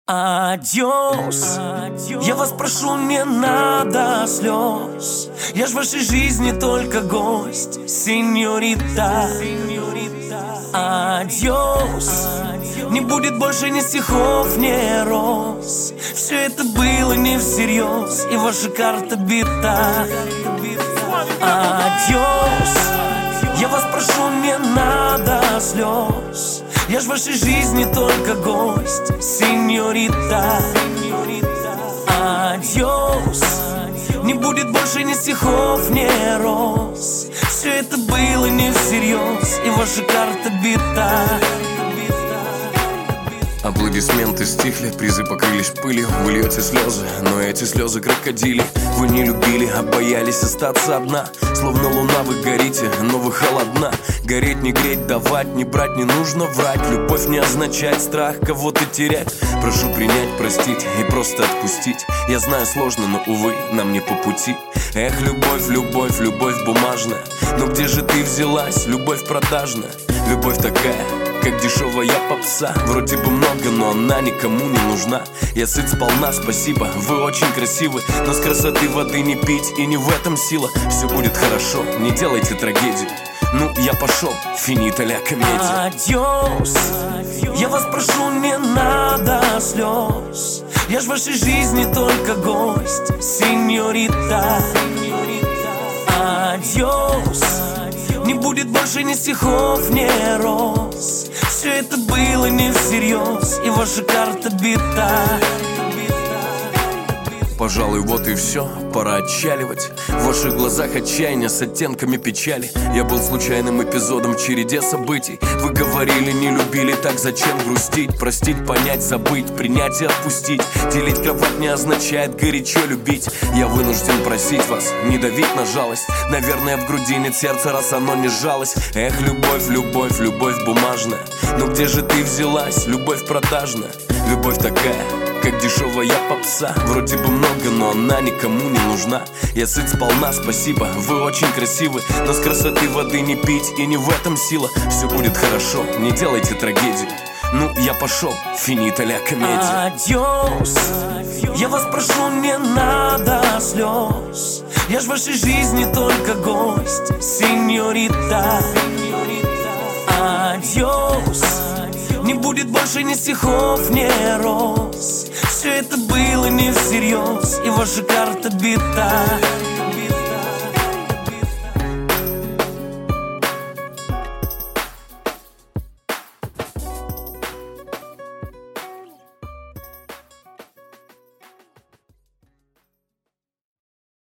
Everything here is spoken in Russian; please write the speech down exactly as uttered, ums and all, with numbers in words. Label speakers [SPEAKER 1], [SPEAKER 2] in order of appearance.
[SPEAKER 1] Адьос, я вас прошу, не надо слез. Я ж в вашей жизни только гость, сеньорита. Адьос, не будет больше ни стихов, ни роз. Все это было не всерьез, и ваша карта бита. Адьос, я вас прошу, не надо слез. Я ж в вашей жизни только гость, сеньорита. Адьос, не будет больше ни стихов, ни роз. Все это было не всерьез, и ваша карта бита.
[SPEAKER 2] Аплодисменты стихли, призы покрылись пылью. Вы льете слезы, но эти слезы крокодили. Вы не любили, а боялись остаться одна. Словно луна вы горите, но вы холодна. Гореть, не греть, давать, не брать, не нужно врать. Любовь не означает страх кого-то терять. Прошу принять, простить и просто отпустить. Я знаю, сложно, но, увы, нам не по пути. Эх, любовь, любовь, любовь бумажная. Но где же ты взялась, любовь продажная? Любовь такая, как дешевая попса. Вроде бы много, но она никому не нужна. Я сыт сполна, спасибо, вы очень красивы. Но с красоты воды не пить, и не в этом сила. Все будет хорошо, не делайте трагедию. Ну, я пошел, финита ля комедия.
[SPEAKER 1] Адьос, я вас прошу, не надо слез. Я ж в вашей жизни только гость, сеньорита. Адьос, не будет больше ни стихов, ни роз. Все это было не всерьез, и ваша карта бита.
[SPEAKER 2] Пожалуй, вот и все, пора отчаливать. В ваших глазах отчаяние с оттенками печали. Я был случайным эпизодом в череде событий. Вы говорили, не любили, так зачем грустить? Простить, понять, забыть, принять и отпустить. Делить кровать не означает горячо любить. Я вынужден просить вас, не давить на жалость. Наверное, в груди нет сердца, раз оно не сжалось. Эх, любовь, любовь, любовь бумажная. Но где же ты взялась, любовь продажная? Любовь такая, как дешевая попса. Вроде бы много, но она никому не нужна. Я сыт сполна, спасибо, вы очень красивы. Но с красоты воды не пить, и не в этом сила. Все будет хорошо, не делайте трагедию. Ну, я пошел, финита ля комедия.
[SPEAKER 1] Адьос, я вас прошу, не надо слез. Я ж в вашей жизни только гость, сеньорита. Адьос, не будет больше ни стихов, ни роз. Все это было не всерьез, и ваша карта бита.